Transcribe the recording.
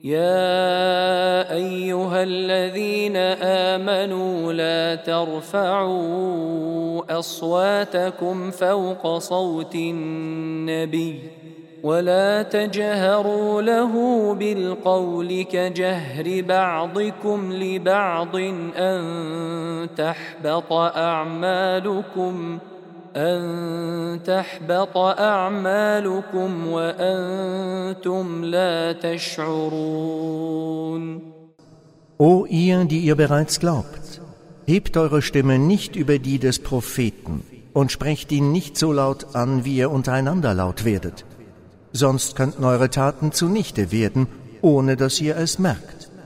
يا أيها الذين آمنوا لا ترفعوا أصواتكم فوق صوت النبي ولا تجهروا له بالقول كجهر بعضكم لبعض أن تحبط أعمالكم وأنتم لا تشعرون. O ihr, die ihr bereits glaubt, hebt eure Stimme nicht über die des Propheten und sprecht ihn nicht so laut an, wie ihr untereinander laut werdet. Sonst könnten eure Taten zunichte werden, ohne dass ihr es merkt.